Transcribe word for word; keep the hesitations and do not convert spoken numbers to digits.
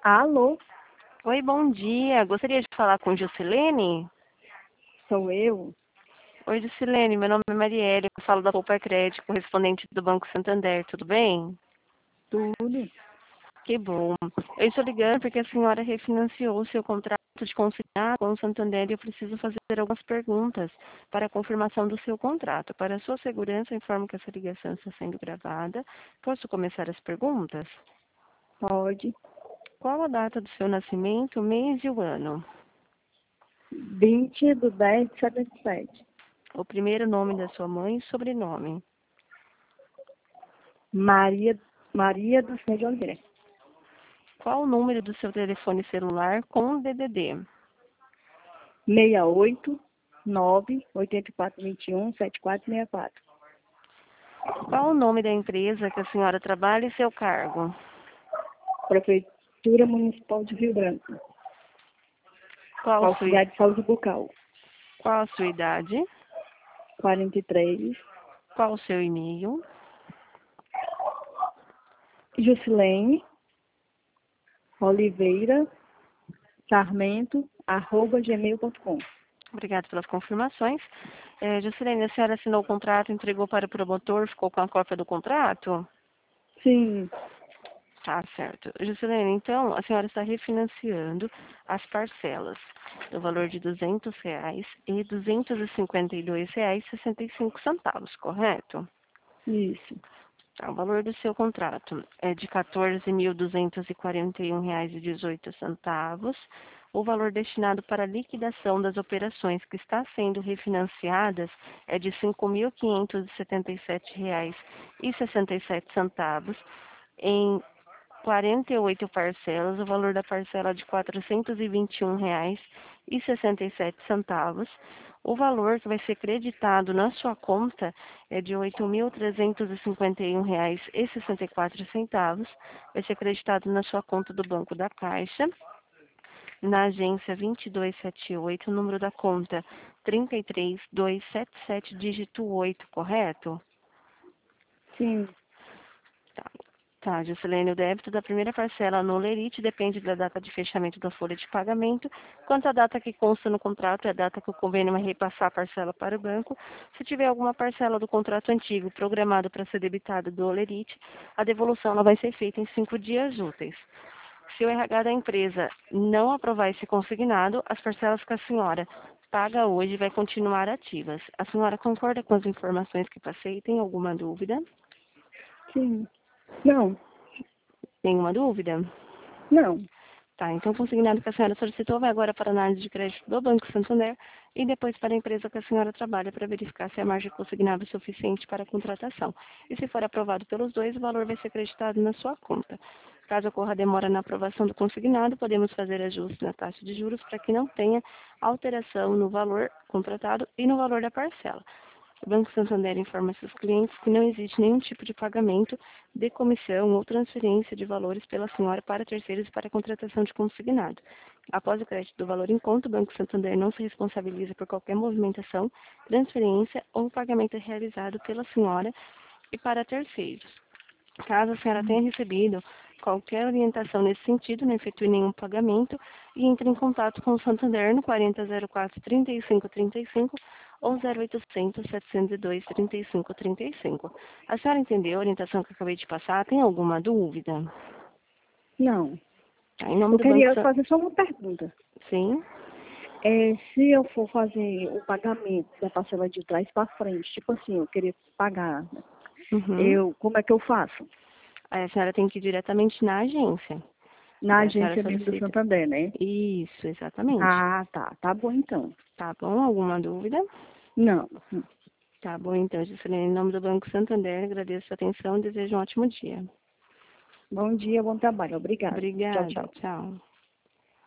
Alô, Oi, bom dia. Gostaria de falar com Juscelene? sou eu? Oi, Juscelene. Meu nome é Marielle. Eu falo da Poupa Crédito, correspondente do Banco Santander. Tudo bem? Tudo? Que bom. Eu estou ligando porque a senhora refinanciou o seu contrato de consignado com o Santander e eu preciso fazer algumas perguntas para a confirmação do seu contrato. Para a sua segurança, informo que essa ligação está sendo gravada. Posso começar as perguntas? Pode. Qual a data do seu nascimento, mês e o ano? vinte do dez de setenta e sete. O primeiro nome da sua mãe e sobrenome? Maria, Maria do Céu de Oliveira. Qual o número do seu telefone celular com D D D? seis oito nove oito quatro dois um sete quatro seis quatro. Qual o nome da empresa que a senhora trabalha e seu cargo? Prefeitura Municipal de Rio Branco. Qual sua, Auxiliar de Saúde Bucal. qual a sua idade? quarenta e três. Qual o seu e-mail? Juscelene Oliveira Sarmento, arroba gmail ponto com. Obrigada pelas confirmações. É, Juscelene, a senhora assinou o contrato, entregou para o promotor, ficou com a cópia do contrato? Sim, Tá certo. Juscelene, então, a senhora está refinanciando as parcelas do valor de duzentos reais e duzentos e cinquenta e dois reais e sessenta e cinco centavos, correto? isso. Tá, o valor do seu contrato é de quatorze mil duzentos e quarenta e um reais e dezoito centavos. O valor destinado para a liquidação das operações que está sendo refinanciadas é de cinco mil quinhentos e setenta e sete reais e sessenta e sete centavos. Em quarenta e oito parcelas, o valor da parcela é de quatrocentos e vinte e um reais e sessenta e sete centavos. O valor que vai ser creditado na sua conta é de oito mil trezentos e cinquenta e um reais e sessenta e quatro centavos. Vai ser creditado na sua conta do Banco da Caixa, na agência vinte e dois setenta e oito, o número da conta trinta e três dois sete sete, dígito oito, correto? Sim, Tá. Tá, Juscelene, o débito da primeira parcela no Lerite depende da data de fechamento da folha de pagamento. Quanto à data que consta no contrato, é a data que o convênio vai repassar a parcela para o banco. Se tiver alguma parcela do contrato antigo programada para ser debitada do Lerite, a devolução ela vai ser feita em cinco dias úteis. Se o R H da empresa não aprovar esse consignado, as parcelas que a senhora paga hoje vai continuar ativas. A senhora concorda com as informações que passei? Tem alguma dúvida? sim. Não, Nenhuma dúvida? não. Tá, então o consignado que a senhora solicitou vai agora para a análise de crédito do Banco Santander e depois para a empresa que a senhora trabalha para verificar se a margem consignada é suficiente para a contratação. E se for aprovado pelos dois, o valor vai ser acreditado na sua conta. Caso ocorra demora na aprovação do consignado, podemos fazer ajustes na taxa de juros para que não tenha alteração no valor contratado e no valor da parcela. O Banco Santander informa seus clientes que não existe nenhum tipo de pagamento de comissão ou transferência de valores pela senhora para terceiros para a contratação de consignado. Após o crédito do valor em conta, o Banco Santander não se responsabiliza por qualquer movimentação, transferência ou pagamento realizado pela senhora e para terceiros. Caso a senhora tenha recebido qualquer orientação nesse sentido, não efetue nenhum pagamento e entre em contato com o Santander no quarenta zero quatro, trinta e cinco trinta e cinco ou zero oitocentos, setecentos e dois, trinta e cinco trinta e cinco. A senhora entendeu a orientação que eu acabei de passar? Tem alguma dúvida? Não. Tá, em nome Eu do Banco queria San... fazer só uma pergunta. Sim? É, se eu for fazer o pagamento da parcela de trás para frente, tipo assim, eu queria pagar, Uhum. eu, como é que eu faço? Aí a senhora tem que ir diretamente na agência. Na Daí a senhora agência mesmo do solicita. Santander, né? Isso, exatamente. Ah, tá. Tá bom então. Tá bom? Alguma dúvida? Não. Tá bom, então, Juscelene, em nome do Banco Santander, agradeço a atenção e desejo um ótimo dia. Bom dia, bom trabalho. Obrigada. Tchau, Obrigada, tchau. tchau.